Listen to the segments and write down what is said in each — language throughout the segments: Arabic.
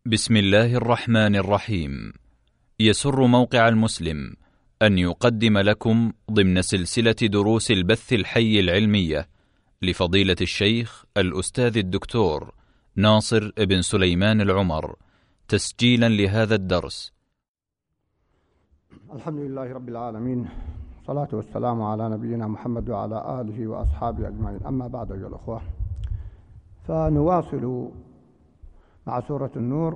بسم الله الرحمن الرحيم. يسر موقع المسلم أن يقدم لكم ضمن سلسلة دروس البث الحي العلمية لفضيلة الشيخ الأستاذ الدكتور ناصر بن سليمان العمر، تسجيلا لهذا الدرس. الحمد لله رب العالمين، صلاة والسلام على نبينا محمد وعلى آله وأصحابه أجمعين. أما بعد أيها الأخوة، فنواصل مع سورة النور،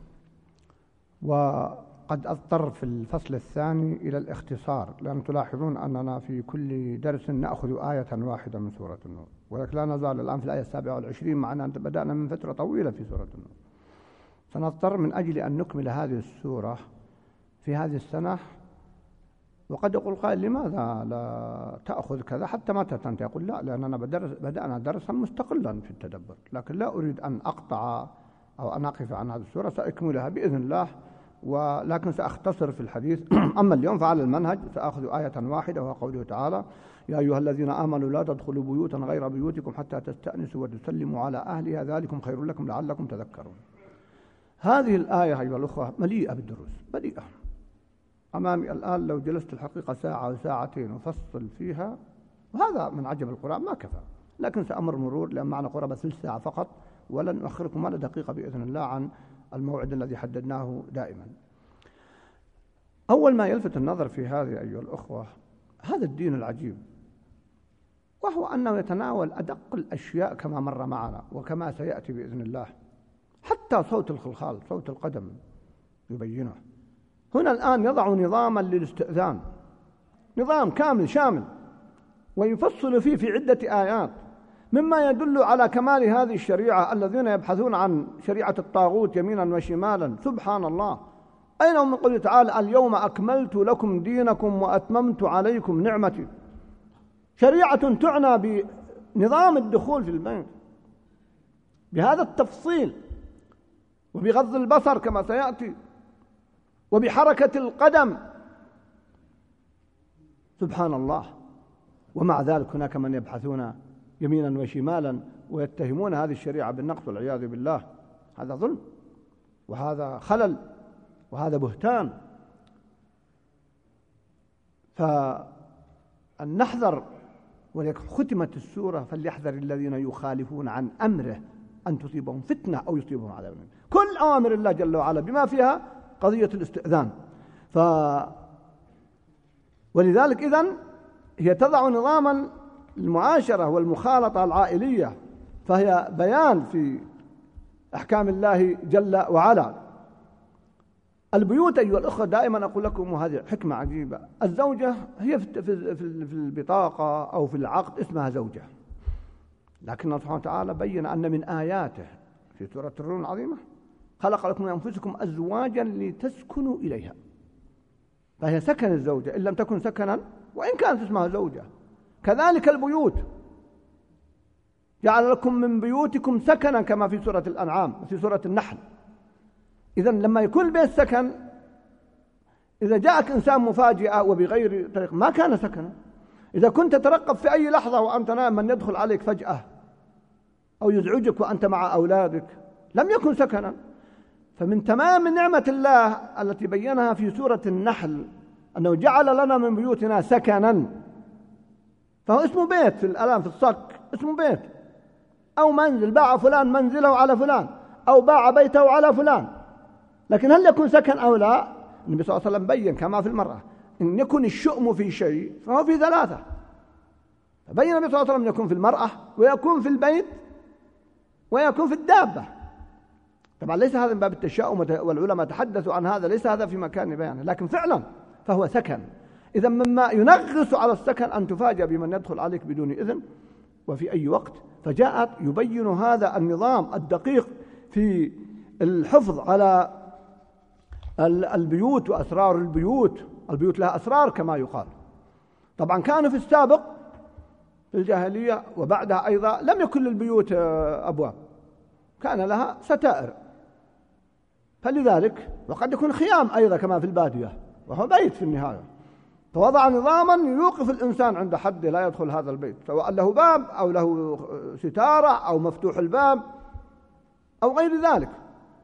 وقد أضطر في الفصل الثاني إلى الاختصار، لأن تلاحظون أننا في كل درس نأخذ آية واحدة من سورة النور، ولكن لا نزال الآن في الآية 27 مع أن بدأنا من فترة طويلة في سورة النور. سنضطر من أجل أن نكمل هذه السورة في هذه السنة. وقد يقول قائل: لماذا لا تأخذ كذا حتى متى تنتهي؟ يقول: لا، لأننا بدأنا درسا مستقلا في التدبر، لكن لا أريد أن أقطع أو أن أقف عن هذه السورة، سأكملها بإذن الله، ولكن سأختصر في الحديث. أما اليوم فعلى المنهج سأخذ آية واحدة، وهو قوله تعالى: يا أيها الذين آمنوا لا تدخلوا بيوتا غير بيوتكم حتى تستأنسوا وتسلموا على أهلها ذلكم خير لكم لعلكم تذكرون. هذه الآية أيها الأخوة مليئة بالدروس، مليئة. أمامي الآن لو جلست الحقيقة ساعة أو ساعتين وفصل فيها، وهذا من عجب القرآن ما كفى، لكن سأمر مرور، لأن معنا قرابة ثلث ساعة فقط، ولن أؤخركم ولا دقيقة بإذن الله عن الموعد الذي حددناه دائما. أول ما يلفت النظر في هذه أيها الأخوة هذا الدين العجيب، وهو أنه يتناول أدق الأشياء كما مر معنا وكما سيأتي بإذن الله، حتى صوت الخلخال، صوت القدم يبينه. هنا الآن يضع نظاما للاستئذان، نظام كامل شامل، ويفصل فيه في عدة آيات مما يدل على كمال هذه الشريعة. الذين يبحثون عن شريعة الطاغوت يمينا وشمالا، سبحان الله، أين هم من قوله تعالى: اليوم أكملت لكم دينكم وأتممت عليكم نعمتي؟ شريعة تعنى بنظام الدخول في البيت بهذا التفصيل، وبغض البصر كما سيأتي، وبحركة القدم، سبحان الله. ومع ذلك هناك من يبحثون يمينا وشمالا ويتهمون هذه الشريعة بالنقص والعياذ بالله. هذا ظلم، وهذا خلل، وهذا بهتان. فأن نحذر، ختمت السورة: فليحذر الذين يخالفون عن أمره أن تصيبهم فتنة أو يصيبهم عذاب أليم. كل أوامر الله جل وعلا بما فيها قضية الاستئذان. ولذلك إذن هي تضع نظاما المعاشرة والمخالطة العائلية، فهي بيان في أحكام الله جل وعلا. البيوت أيها الأخوة دائما أقول لكم، وهذه حكمة عجيبة، الزوجة هي في البطاقة أو في العقد اسمها زوجة، لكن الله سبحانه وتعالى بين أن من آياته في سورة الروم العظيمة: خلق لكم من أنفسكم أزواجا لتسكنوا إليها. فهي سكن الزوجة إن لم تكن سكنا، وإن كانت اسمها زوجة. كذلك البيوت، جعل لكم من بيوتكم سكنا كما في سورة الأنعام وفي سورة النحل. إذن لما يكون البيت سكن، إذا جاءك إنسان مفاجئة وبغير طريق ما كان سكنا. إذا كنت تترقب في أي لحظة وأنت نائم من يدخل عليك فجأة أو يزعجك وأنت مع أولادك لم يكن سكنا. فمن تمام نعمة الله التي بينها في سورة النحل أنه جعل لنا من بيوتنا سكنا، فهو اسمه بيت في الآلام، في الصك اسمه بيت، أو منزل، باع فلان منزله على فلان، أو باع بيته على فلان. لكن هل يكون سكن أو لا؟ النبي صلى الله عليه وسلم بين كما في المرأة: إن يكن الشؤم في شيء فهو في ثلاثة. فبين النبي صلى الله عليه وسلم: يكون في المرأة، ويكون في البيت، ويكون في الدابة. طبعا ليس هذا من باب التشاؤم، والعلماء تحدثوا عن هذا، ليس هذا في مكان بيانه، لكن فعلا فهو سكن. إذا مما ينغص على السكن أن تفاجأ بمن يدخل عليك بدون إذن وفي أي وقت. فجاءت يبين هذا النظام الدقيق في الحفظ على البيوت وأسرار البيوت. البيوت لها أسرار كما يقال. طبعا كانوا في السابق في الجاهلية وبعدها أيضا لم يكن للبيوت أبواب، كان لها ستائر، فلذلك وقد يكون خيام أيضا كما في البادية، وهو بيت في النهاية. فوضع نظاما يوقف الإنسان عند حد لا يدخل هذا البيت، سواء له باب أو له ستارة أو مفتوح الباب أو غير ذلك.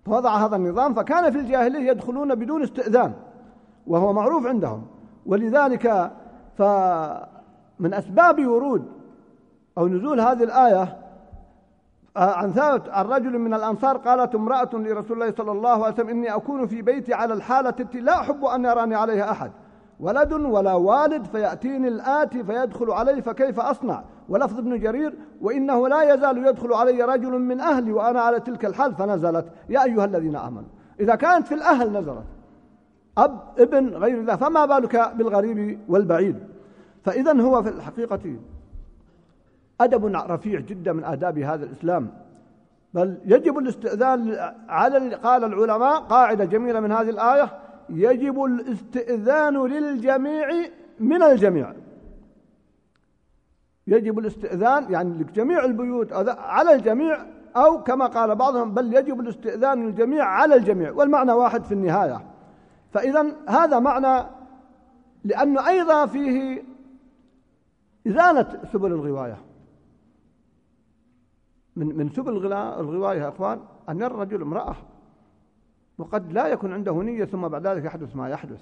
فوضع هذا النظام. فكان في الجاهلية يدخلون بدون استئذان وهو معروف عندهم. ولذلك فمن أسباب ورود أو نزول هذه الآية عن ثابت عن رجل من الأنصار قالت امرأة لرسول الله صلى الله عليه وسلم إني أكون في بيتي على الحالة التي لا أحب أن يراني عليها أحد، ولد ولا والد، فيأتيني الآتي فيدخل علي فكيف أصنع؟ ولفظ ابن جرير وإنه لا يزال يدخل علي رجل من أهلي وأنا على تلك الحال، فنزلت يا أيها الذين آمنوا. إذا كانت في الأهل نزلت، أب ابن غير ذا، فما بالك بالغريب والبعيد. فإذا هو في الحقيقة أدب رفيع جدا من آداب هذا الإسلام، بل يجب الاستئذان على قال العلماء قاعدة جميلة من هذه الآية: يجب الاستئذان للجميع من الجميع. يجب الاستئذان يعني لجميع البيوت على الجميع، أو كما قال بعضهم بل يجب الاستئذان للجميع على الجميع، والمعنى واحد في النهاية. فإذا هذا معنى، لأنه أيضا فيه إزالة سبل الغواية. من سبل الغواية يا أخوان أن يرى الرجل امرأة وقد لا يكون عنده نية ثم بعد ذلك يحدث ما يحدث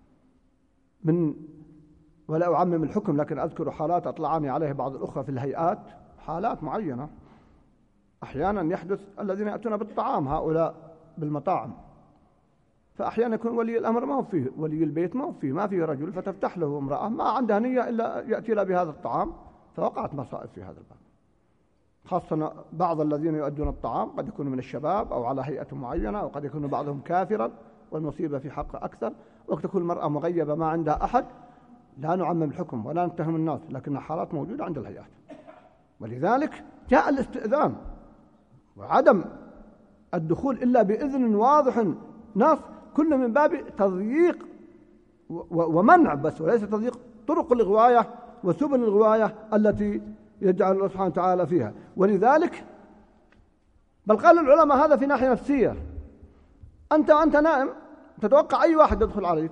ولا أعمم الحكم، لكن أذكر حالات أطلعني عليه بعض الأخوة في الهيئات، حالات معينة. أحيانا يحدث الذين يأتون بالطعام هؤلاء بالمطاعم، فأحيانا يكون ولي الأمر ما هو فيه، ولي البيت ما فيه رجل، فتفتح له امرأة ما عندها نية إلا يأتي لها بهذا الطعام، فوقعت مصائب في هذا الباب. خاصة بعض الذين يؤدون الطعام قد يكونوا من الشباب أو على هيئة معينة، وقد يكون بعضهم كافرا والمصيبة في حقه أكثر. وقت تكون المرأة مغيبة ما عندها أحد، لا نعمم الحكم ولا نتهم الناس، لكن حالات موجودة عند الهيئات. ولذلك جاء الاستئذان وعدم الدخول إلا بإذن واضح نص، كل من باب تضييق ومنع بس، وليس تضييق طرق الغواية وسبل الغواية التي يجعل الله سبحانه وتعالى فيها. ولذلك بل قال العلماء هذا في ناحية نفسية. أنت نائم تتوقع أي واحد يدخل عليك،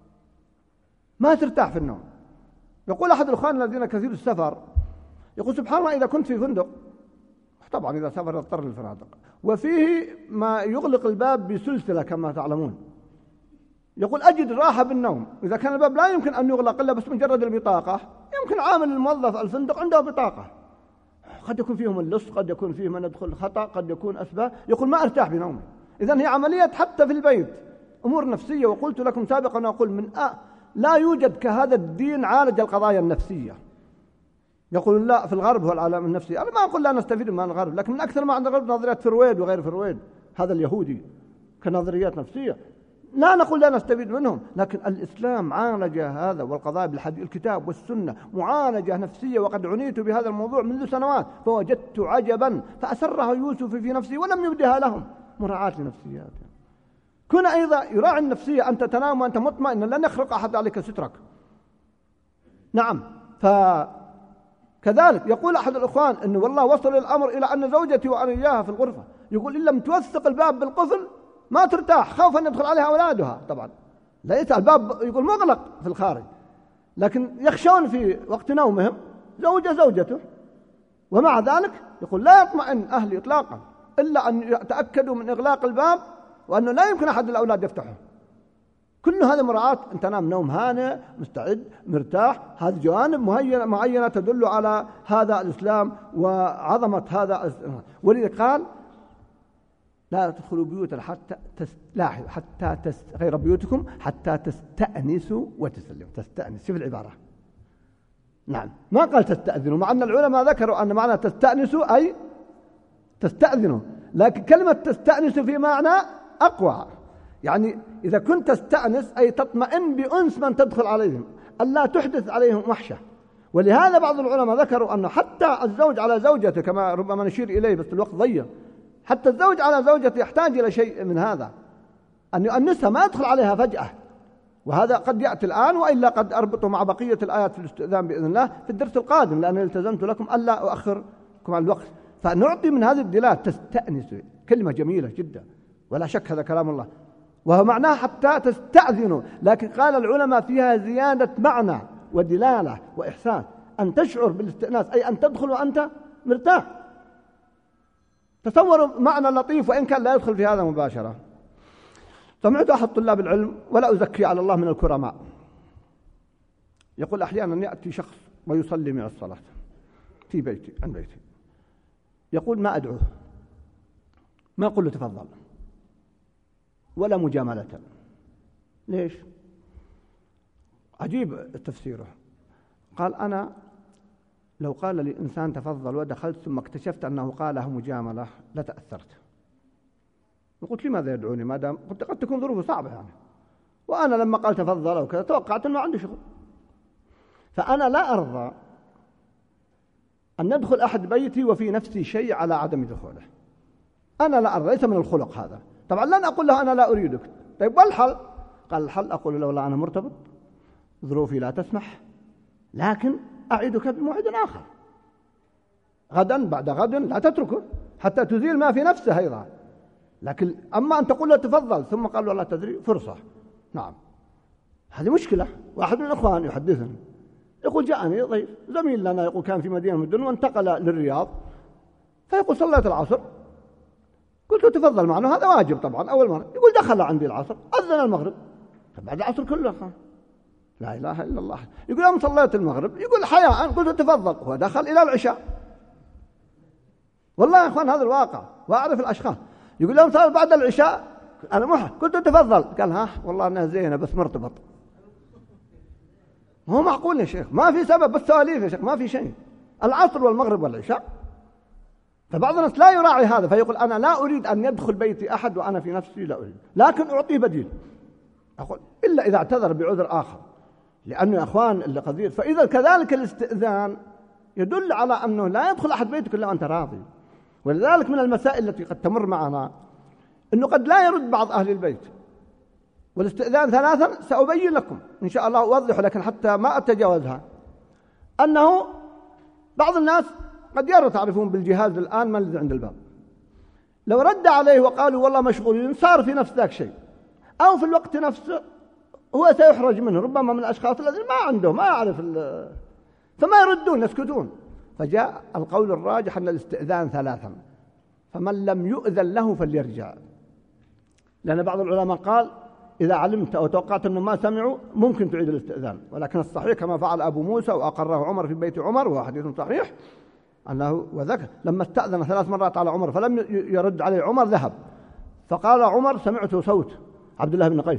ما ترتاح في النوم. يقول أحد الأخوان الذين كثير السفر، يقول سبحان الله إذا كنت في فندق، طبعا إذا سافر يضطر للفنادق، وفيه ما يغلق الباب بسلسلة كما تعلمون، يقول أجد راحة بالنوم. إذا كان الباب لا يمكن أن يغلق إلا بس مجرد البطاقة، يمكن عامل الموظف الفندق عنده بطاقة، قد يكون فيهم اللص، قد يكون فيه من يدخل خطأ، قد يكون أسباب، يقول ما أرتاح بنومي. إذن هي عملية حتى في البيت أمور نفسية. وقلت لكم سابقا أقول لا يوجد كهذا الدين عالج القضايا النفسية. يقول لا في الغرب هو العالم النفسي. أنا ما أقول لا نستفيد من الغرب، لكن من أكثر ما عند الغرب نظريات فرويد وغير فرويد، هذا اليهودي كنظريات نفسية، لا نقول لا نستفيد منهم، لكن الإسلام عالج هذا والقضايا بالكتاب والسنة معالجة نفسية. وقد عنيت بهذا الموضوع منذ سنوات فوجدت عجبا فأسرها يوسف في نفسه ولم يبدها لهم مراعاة لنفسياتهم. كن أيضا يراعي النفسية، أنت تنام وأنت مطمئن لن يخرق أحد عليك سترك. نعم. فكذلك يقول أحد الأخوان أنه والله وصل الأمر إلى أن زوجتي وأنا إياها في الغرفة، يقول إن لم توثق الباب بالقفل ما ترتاح، خوفا أن يدخل عليها أولادها. طبعا ليس الباب يقول مغلق في الخارج، لكن يخشون في وقت نومهم زوجته، ومع ذلك يقول لا يطمئن أهلي إطلاقا إلا أن يتأكدوا من إغلاق الباب وأنه لا يمكن أحد الأولاد يفتحه. كل هذا مراعاة أن تنام نوم هانئ مستعد مرتاح. هذه جوانب معينة تدل على هذا الإسلام وعظمة هذا الإسلام. ولذلك قال لا تدخلوا بيوتا غير بيوتكم حتى تستأنسوا وتسلموا. تستأنس، شوف العبارة. نعم، ما قال تستأذنوا، مع أن العلماء ذكروا أن معنى تستأنسوا أي تستأذنوا، لكن كلمة تستأنسوا في معنى أقوى. يعني إذا كنت تستأنس أي تطمئن بأنس من تدخل عليهم، ألا تحدث عليهم وحشة. ولهذا بعض العلماء ذكروا أنه حتى الزوج على زوجته، كما ربما نشير إليه بس الوقت ضيق، حتى الزوج على زوجته يحتاج إلى شيء من هذا، أن يؤنسها ما يدخل عليها فجأة. وهذا قد يأتي الآن، وإلا قد أربطه مع بقية الآيات في الاستئذان بإذن الله في الدرس القادم، لأنني التزمت لكم ألا أؤخركم عن الوقت. فنعطي من هذه الدلالات تستأنس، كلمة جميلة جدا ولا شك هذا كلام الله، وهو معناه حتى تستأذنوا. لكن قال العلماء فيها زيادة معنى ودلالة وإحسان، أن تشعر بالاستئناس أي أن تدخل وأنت مرتاح. تصوروا معنى لطيف وإن كان لا يدخل في هذا مباشرة. سمعت أحد طلاب العلم ولا أزكي على الله من الكرماء يقول أحيانا يأتي شخص ويصلي من الصلاة في بيتي عن بيتي، يقول ما أدعوه، ما أقول له تفضل ولا مجاملة. ليش؟ عجيب تفسيره. قال أنا لو قال لي إنسان تفضل ودخلت ثم اكتشفت أنه قاله مجاملة لتأثرت، وقلت لماذا يدعوني ما دام قلت قد تكون ظروفه صعبة يعني، وأنا لما قال تفضل أو كذا توقعت أنه عنده شغل. فأنا لا أرضى أن يدخل أحد بيتي وفي نفسي شيء على عدم دخوله. أنا لا أرضى، ليس من الخلق هذا. طبعا لن أقول له أنا لا أريدك. طيب والحل؟ قال الحل أقول له لا أنا مرتبط ظروفي لا تسمح، لكن أعيدك بموعد آخر غدا بعد غد، لا تتركه حتى تزيل ما في نفسه أيضا. لكن أما أن تقول له تفضل ثم قال والله تدري فرصة، نعم هذه مشكلة. واحد من الإخوان يحدثني يقول جاءني ضيف زميل لنا يقول كان في مدينة من الدنيا وانتقل للرياض، فيقول صليت العصر، قلت له تفضل معنا هذا واجب طبعا أول مرة. يقول دخل عندي العصر أذن المغرب، بعد العصر كله لا إله إلا الله. يقول يوم صليت المغرب يقول حياء قلت له تفضل، هو دخل إلى العشاء. والله يا أخوان هذا الواقع وأعرف الأشخاص. يقول يوم صليت بعد العشاء أنا قلت له تفضل، قال ها والله أنها زينة بس مرتبط. هو معقول يا شيخ؟ ما في سبب بس سواليف يا شيخ، ما في شيء. العصر والمغرب والعشاء. فبعض الناس لا يراعي هذا فيقول أنا لا أريد أن يدخل بيتي أحد وأنا في نفسي لا أريد، لكن أعطيه بديل. أقول إلا إذا اعتذر بعذر آخر، لأنه يا أخوان اللي قضية. فإذا كذلك الاستئذان يدل على أنه لا يدخل أحد بيتك إلا وأنت راضي. ولذلك من المسائل التي قد تمر معنا أنه قد لا يرد بعض أهل البيت، والاستئذان ثلاثا سأبين لكم إن شاء الله أوضح لكن حتى ما أتجاوزها. أنه بعض الناس قد يرى تعرفون بالجهاز الآن ما الذي عند الباب، لو رد عليه وقالوا والله مشغولين صار في نفس ذاك شيء، أو في الوقت نفسه هو سيحرج منه، ربما من الأشخاص الذين ما عنده ما يعرف فما يردون يسكتون. فجاء القول الراجح أن الاستئذان ثلاثا، فمن لم يؤذن له فليرجع. لأن بعض العلماء قال إذا علمت أو توقعت أنه ما سمعوا ممكن تعيد الاستئذان، ولكن الصحيح كما فعل أبو موسى وأقره عمر في بيت عمر وهو حديث صحيح أنه وذكر لما استأذن 3 مرات على عمر فلم يرد عليه عمر ذهب، فقال عمر سمعت صوت عبد الله بن قيس،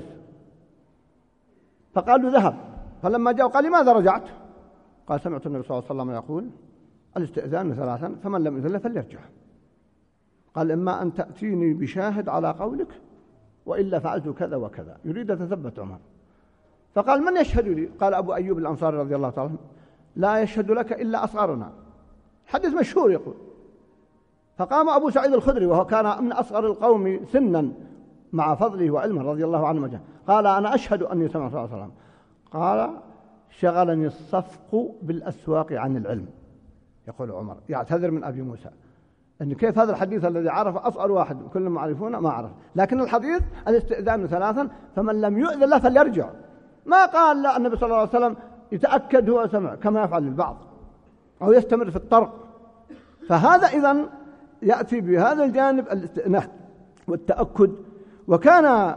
فقال له ذهب. فلما جاء قال لماذا رجعت؟ قال سمعت النبي صلى الله عليه وسلم يقول الاستئذان ثلاثا فمن لم يذن فليرجع. قال إما أن تأتيني بشاهد على قولك وإلا فعلت كذا وكذا، يريد يتثبت عمر. فقال من يشهد لي؟ قال أبو أيوب الأنصاري رضي الله تعالى عنه لا يشهد لك إلا أصغرنا، حديث مشهور يقول. فقام أبو سعيد الخدري وهو كان من أصغر القوم سنا مع فضله وعلمه رضي الله عنه مجاه، قال أنا أشهد أني سمعت صلى الله عليه وسلم قال شغلني الصفق بالأسواق عن العلم. يقول عمر يعتذر من أبي موسى أن كيف هذا الحديث الذي عرف أصغر واحد كلهم معرفونه ما عرف، لكن الحديث الاستئذان ثلاثا فمن لم يؤذن له فليرجع. ما قال لا النبي صلى الله عليه وسلم يتأكد هو سمع كما يفعل البعض أو يستمر في الطرق. فهذا إذن يأتي بهذا الجانب الاستئناف والتأكد. وكان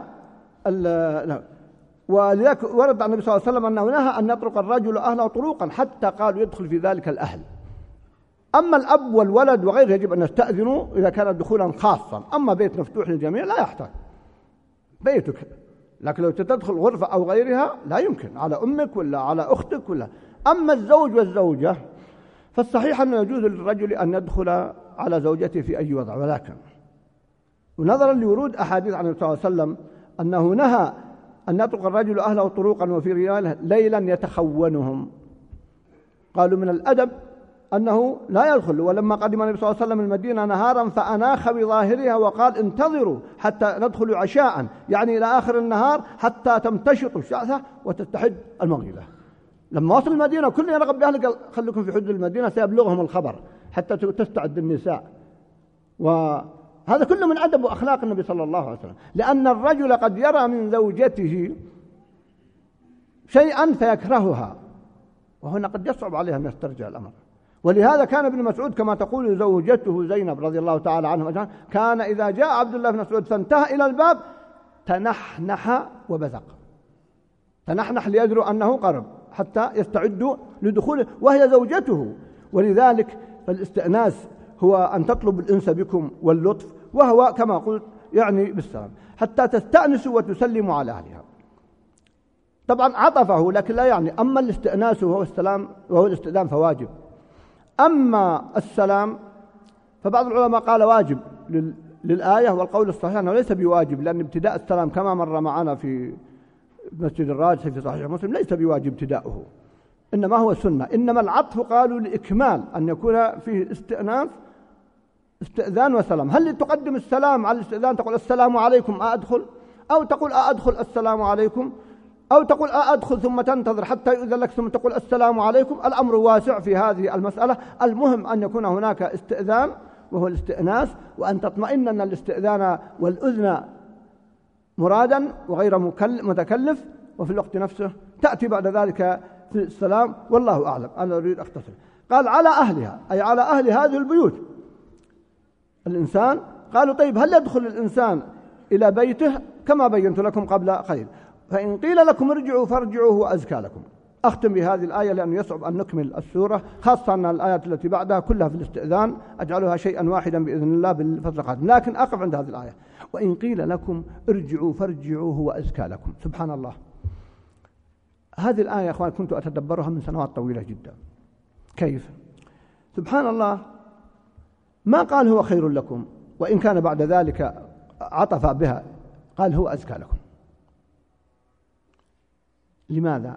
ولذلك ورد عن النبي صلى الله عليه وسلم أنه نهى أن يطرق الرجل أهله طروقا حتى قالوا يدخل في ذلك الأهل. أما الأب والولد وغيره يجب أن يستأذنوا إذا كان دخولا خاصا، أما بيت مفتوح للجميع لا يحتاج بيتك، لكن لو تدخل غرفة أو غيرها لا يمكن على أمك ولا على أختك ولا. أما الزوج والزوجة فالصحيح أنه يجوز للرجل أن يدخل على زوجته في أي وضع، ولكن ونظرا لورود أحاديث عن النبي صلى الله عليه وسلم أنه نهى أن يطرق الرجل أهله طروقا وفي رجاله ليلا يتخونهم، قالوا من الأدب أنه لا يدخل. ولما قدم النبي صلى الله عليه وسلم المدينة نهارا فأناخ بظاهرها وقال انتظروا حتى ندخل عشاء، يعني إلى آخر النهار حتى تمتشط الشعثة وتستحد المغيلة. لما وصل المدينة كل يرغب بأهله قال خليكم في حدود المدينة سيبلغهم الخبر حتى تستعد النساء. وهذا كله من أدب وأخلاق النبي صلى الله عليه وسلم، لأن الرجل قد يرى من زوجته شيئا فيكرهها، وهنا قد يصعب عليها أن يسترجع الأمر. ولهذا كان ابن مسعود كما تقول زوجته زينب رضي الله تعالى عنها، كان إذا جاء عبد الله بن مسعود فانتهى إلى الباب تنحنح وبزق، تنحنح ليدروا أنه قرب حتى يستعدوا لدخوله وهي زوجته. ولذلك فالاستئناس هو أن تطلب الأنس بكم واللطف، وهو كما قلت يعني بالسلام، حتى تستأنسوا وتسلموا على أهلها. طبعا عطفه لكن لا يعني، أما الاستئناس وهو السلام وهو الاستئذان فواجب، أما السلام فبعض العلماء قال واجب للآية، والقول الصحيح أنه ليس بواجب، لأن ابتداء السلام كما مر معنا في مسجد الراجح في صحيح مسلم ليس بواجب ابتداؤه، إنما هو سنة. إنما العطف قالوا لإكمال أن يكون فيه استئناس استئذان وسلام. هل تقدم السلام على الاستئذان تقول السلام عليكم أدخل، أو تقول أدخل السلام عليكم، أو تقول أدخل ثم تنتظر حتى يؤذن لك ثم تقول السلام عليكم؟ الأمر واسع في هذه المسألة. المهم أن يكون هناك استئذان وهو الاستئناس، وأن تطمئن أن الاستئذان والأذن مرادا وغير متكلف، وفي الوقت نفسه تأتي بعد ذلك في السلام. والله أعلم. أنا أريد أختصر. قال على أهلها، أي على أهل هذه البيوت الإنسان. قالوا طيب هل يدخل الإنسان إلى بيته؟ كما بينت لكم قبل قليل، فإن قيل لكم ارجعوا فارجعوا هو أزكى لكم. أختم بهذه الآية لأنه يصعب أن نكمل السورة، خاصة أن الآيات التي بعدها كلها في الاستئذان، أجعلها شيئا واحدا بإذن الله بالفترة القادمة، لكن أقف عند هذه الآية. وإن قيل لكم ارجعوا فارجعوا هو أزكى لكم. سبحان الله، هذه الآية يا أخوان كنت أتدبرها من سنوات طويلة جدا. كيف؟ سبحان الله، ما قال هو خير لكم، وإن كان بعد ذلك عطف بها قال هو أزكى لكم. لماذا؟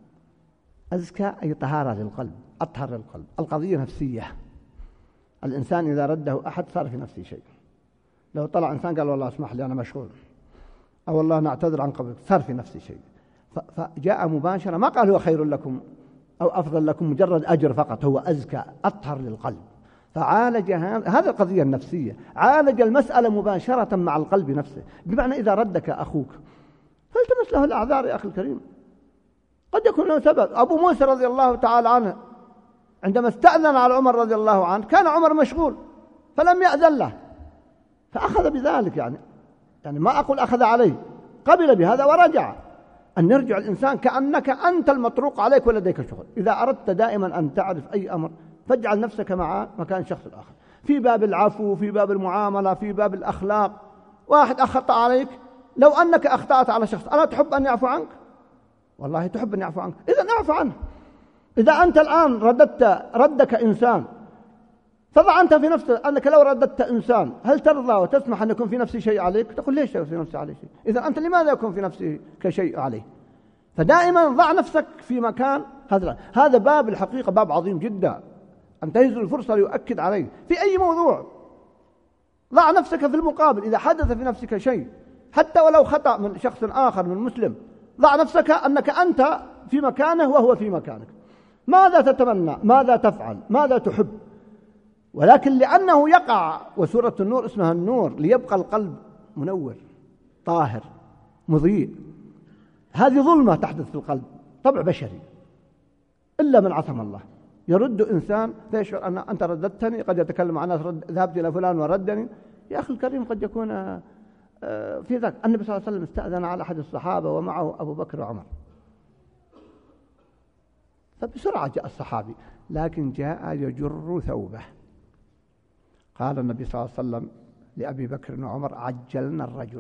أزكى أي طهارة للقلب، أطهر للقلب. القضية نفسية. الإنسان إذا رده أحد صار في نفسه شيء. لو طلع إنسان قال والله اسمح لي أنا مشغول، أو والله نعتذر عن قبلك، صار في نفسه شيء. فجاء مباشرة، ما قال هو خير لكم أو أفضل لكم مجرد أجر فقط، هو أزكى أطهر للقلب. فعالج هذه القضية النفسية، عالج المسألة مباشرة مع القلب نفسه. بمعنى إذا ردك أخوك فالتمس له الأعذار يا أخي الكريم، قد يكون له سبب. أبو موسى رضي الله تعالى عنه عندما استأذن على عمر رضي الله عنه كان عمر مشغول فلم يأذن له، فأخذ بذلك، يعني ما أقول أخذ عليه، قبل بهذا ورجع. أن يرجع الإنسان كأنك أنت المطروق عليك ولديك شغل. إذا أردت دائما أن تعرف أي أمر فاجعل نفسك مع مكان شخص الآخر، في باب العفو، في باب المعاملة، في باب الأخلاق. واحد أخطأ عليك، لو أنك أخطأت على شخص ألا تحب أن يعفو عنك؟ والله تحب أن يعفو عنك، إذا اعفو عنه. إذا أنت الآن ردك إنسان، فضع أنت في نفسك أنك لو رددت إنسان هل ترضى وتسمح أن يكون في نفسي شيء عليك؟ تقول ليش في نفسي عليه شيء؟ إذا أنت لماذا يكون في نفسي كشيء عليه؟ فدائما ضع نفسك في مكان هذا باب الحقيقة باب عظيم جدا، أنتهز الفرصة ليؤكد عليه في أي موضوع. ضع نفسك في المقابل، إذا حدث في نفسك شيء حتى ولو خطأ من شخص آخر من مسلم، ضع نفسك أنك أنت في مكانه وهو في مكانك. ماذا تتمنى؟ ماذا تفعل؟ ماذا تحب؟ ولكن لأنه يقع، وسورة النور اسمها النور ليبقى القلب منور طاهر مضيء، هذه ظلمة تحدث في القلب، طبع بشري، إلا من عصم الله. يرد إنسان فيشعر أن أنت رددتني، قد يتكلم عن ذهبت إلى فلان وردني. يا أخي الكريم قد يكون في ذلك. النبي صلى الله عليه وسلم استأذن على أحد الصحابة ومعه أبو بكر وعمر، فبسرعة جاء الصحابي، لكن جاء يجر ثوبه. قال النبي صلى الله عليه وسلم لأبي بكر وعمر عجلنا الرجل،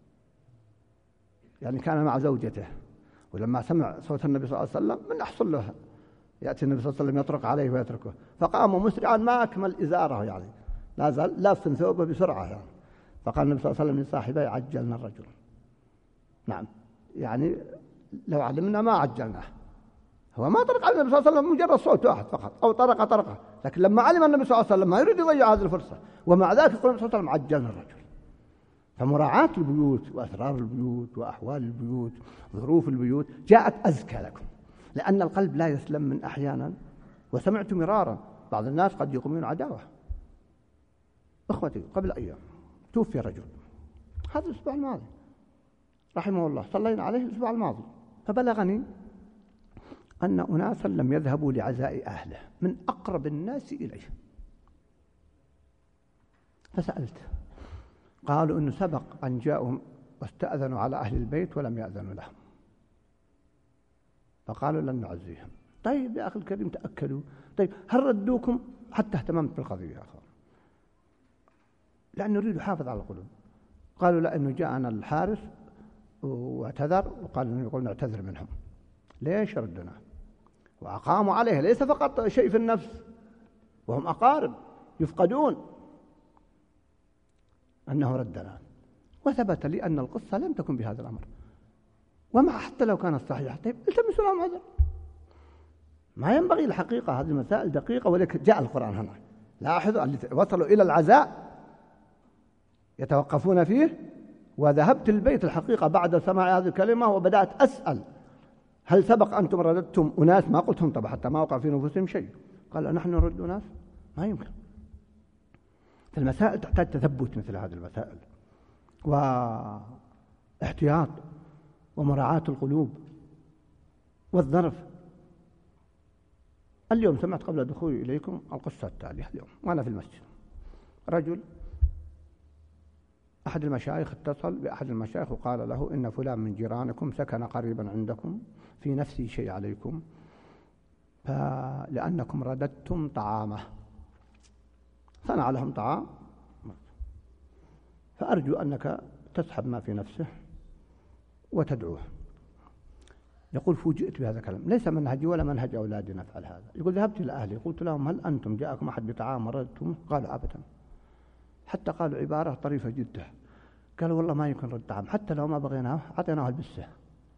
يعني كان مع زوجته، ولما سمع صوت النبي صلى الله عليه وسلم من أحصل له يأتي النبي صلى الله عليه وسلم يطرق عليه ويتركه، فقام مسرعا ما أكمل إزاره، يعني لا زال لاف ثوبه بسرعة يعني. فقال النبي صلى الله عليه وسلم لصاحبه عجلنا الرجل. نعم، يعني لو علمنا ما عجلناه. هو ما طرق على النبي صلى الله عليه وسلم مجرد صوت واحد فقط، أو طرقه، لكن لما علم النبي صلى الله عليه وسلم ما يريد يضيع هذه الفرصة، ومع ذلك يقول النبي صلى الله عليه وسلم عجلنا الرجل. فمراعاة البيوت وأسرار البيوت وأحوال البيوت وظروف البيوت جاءت أزكى لكم، لأن القلب لا يسلم من أحيانا. وسمعت مرارا بعض الناس قد يقومون عداوة. أخوتي قبل أيام توفي رجل، هذا الأسبوع الماضي رحمه الله، صلينا عليه الأسبوع الماضي، فبلغني أن أناسا لم يذهبوا لعزاء أهله من أقرب الناس إليه، فسألت، قالوا إنه سبق أن جاءوا واستأذنوا على أهل البيت ولم يأذنوا لهم، فقالوا لن نعزيهم. طيب يا أخي الكريم تأكدوا، طيب هل ردوكم؟ حتى اهتممت بالقضية يا أخي، لأنه يريد يحافظ على القلوب. قالوا لا، إنه جاءنا الحارس واعتذر وقال إنه يقول نعتذر منهم. ليش ردنا؟ وأقاموا عليه، ليس فقط شيء في النفس، وهم أقارب يفقدون، أنه ردنا. وثبت لي أن القصة لم تكن بهذا الأمر، ومع حتى لو كانت صحيحة، طيب التمسوا لهم عذر. ما ينبغي الحقيقة، هذه المسائل دقيقة، ولكن جاء القرآن هنا. لاحظوا اللي وصلوا إلى العزاء يتوقفون فيه. وذهبت البيت الحقيقة بعد سماع هذه الكلمة وبدأت أسأل هل سبق أنتم رددتم أناس؟ ما قلتهم طبعا حتى ما وقع في نفوسهم شيء. قال نحن نرد أناس؟ ما يمكن. المسائل تحتاج تثبت، مثل هذه المسائل واحتياط ومراعاة القلوب والظرف. اليوم سمعت قبل دخولي إليكم القصة التالية. اليوم وأنا في المسجد، رجل أحد المشايخ اتصل بأحد المشايخ وقال له إن فلان من جيرانكم سكن قريبا عندكم، في نفسي شيء عليكم، لأنكم رددتم طعامه، صنع لهم طعام، فأرجو أنك تسحب ما في نفسه وتدعوه. يقول فوجئت بهذا الكلام، ليس منهجي ولا منهج أولادي نفعل هذا. يقول ذهبت إلى أهلي قلت لهم هل أنتم جاءكم أحد بطعام ورددتم؟ قالوا أبدا. حتى قالوا عبارة طريفة جدا، قالوا والله ما يمكن رد طعام، حتى لو ما بغيناه أعطيناه البسة،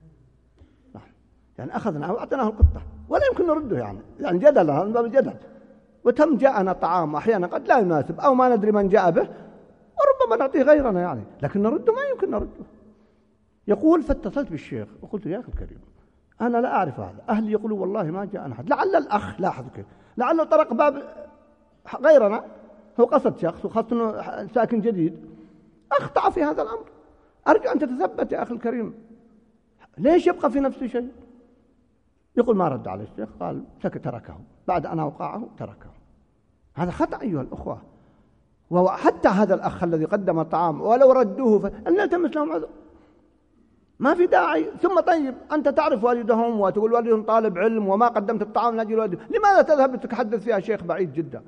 يعني أخذناه وأعطيناه القطة، ولا يمكن نرده، يعني جدل، هذا من باب الجدل. وتم جاءنا طعام أحيانا قد لا يناسب أو ما ندري من جاء به، وربما نعطيه غيرنا يعني، لكن نرده ما يمكن نرده. يقول فاتصلت بالشيخ وقلت يا أخي الكريم أنا لا أعرف هذا، أهلي يقولوا والله ما جاءنا أحد، لعل الأخ، لاحظ كيف، لعله طرق باب غيرنا، هو قصد شخص وخاصة أنه ساكن جديد، أخطأ في هذا الأمر. أرجو أن تتثبت يا أخي الكريم، ليش يبقى في نفسه شيء؟ يقول ما رد عليه الشيخ، قال سكت، تركه بعد أن أوقعه، تركه. هذا خطأ أيها الأخوة. وحتى هذا الأخ الذي قدم الطعام ولو ردوه فأن نلتمس لهم عذر، ما في داعي. ثم طيب أنت تعرف والدهم وتقول والدهم طالب علم وما قدمت الطعام لأجل والده، لماذا تذهب تتحدث فيها شيخ بعيد جدا؟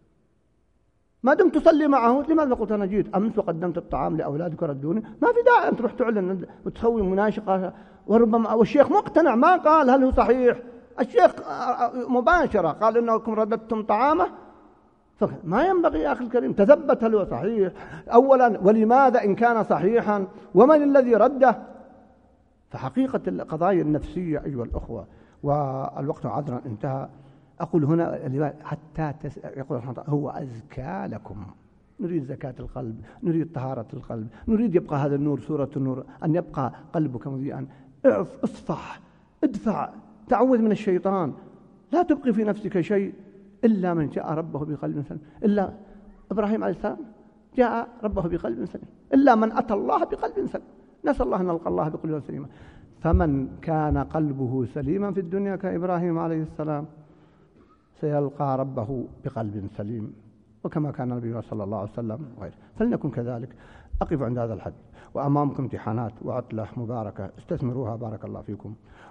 ما دمت تصلي معه، لماذا قلت أنا جيت أمس وقدمت الطعام لأولادك وردوني؟ ما في داعي أن تروح تعلن وتسوي مناشقة، وربما والشيخ مقتنع، ما قال هل هو صحيح، الشيخ مباشرة قال إنكم رددتم طعامه. ما ينبغي يا أخي الكريم، تثبت هل هو صحيح أولا، ولماذا إن كان صحيحا، ومن الذي رده. فحقيقة القضايا النفسية أيها الأخوة، والوقت عذرا انتهى. أقول هنا حتى يقول هو أزكى لكم. نريد زكاة القلب، نريد طهارة القلب، نريد يبقى هذا النور، سورة النور، أن يبقى قلبك مضيئا. اصفح، ادفع، تعوذ من الشيطان، لا تبقي في نفسك شيء إلا من جاء ربه بقلب سليم. إلا إبراهيم عليه السلام جاء ربه بقلب سليم، إلا من أتى الله بقلب سليم. نسأل الله أن نلقى الله بقلب سليمة. فمن كان قلبه سليما في الدنيا كإبراهيم عليه السلام سيلقى ربه بقلب سليم، وكما كان النبي صلى الله عليه وسلم وغيره. فلنكن كذلك. أقف عند هذا الحد، وأمامكم امتحانات وعطلة مباركة استثمروها بارك الله فيكم.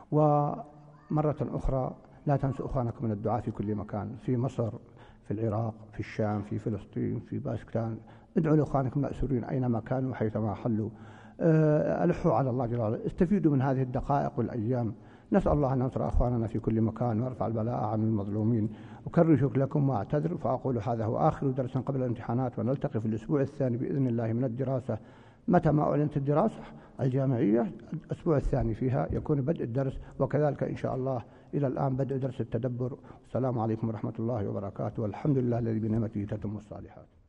ومرة أخرى لا تنسوا أخوانكم من الدعاء في كل مكان، في مصر، في العراق، في الشام، في فلسطين، في باكستان. ادعوا لأخوانكم المأسورين أينما كانوا حيثما حلوا. ألحوا على الله جل وعلا، استفيدوا من هذه الدقائق والأيام. نسأل الله أن ينصر أخواننا في كل مكان ويرفع البلاء عن المظلومين. أكرر شكر لكم وأعتذر، فأقول هذا هو آخر درس قبل الامتحانات، ونلتقي في الأسبوع الثاني بإذن الله من الدراسة. متى ما أعلنت الدراسة الجامعية الأسبوع الثاني فيها يكون بدء الدرس، وكذلك إن شاء الله إلى الآن بدء درس التدبر. السلام عليكم ورحمة الله وبركاته، والحمد لله الذي بنعمته تتم الصالحات.